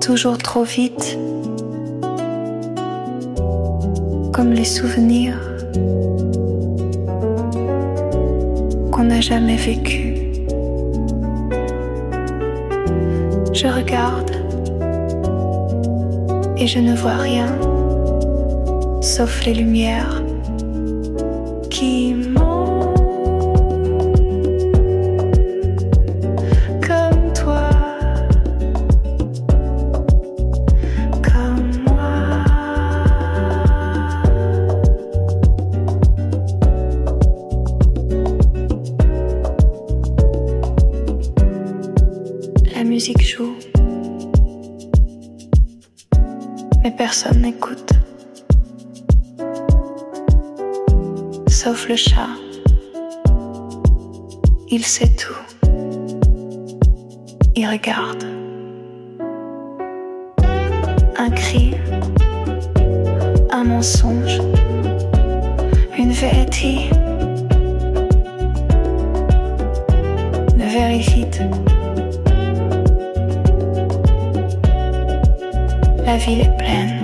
toujours trop vite, comme les souvenirs qu'on n'a jamais vécus. Je regarde et je ne vois rien, sauf les lumières qui montent comme toi, comme moi. La musique joue, mais personne n'écoute. Sauf le chat, il sait tout, il regarde. Un cri, un mensonge, une vérité ne vérifie. La ville est pleine.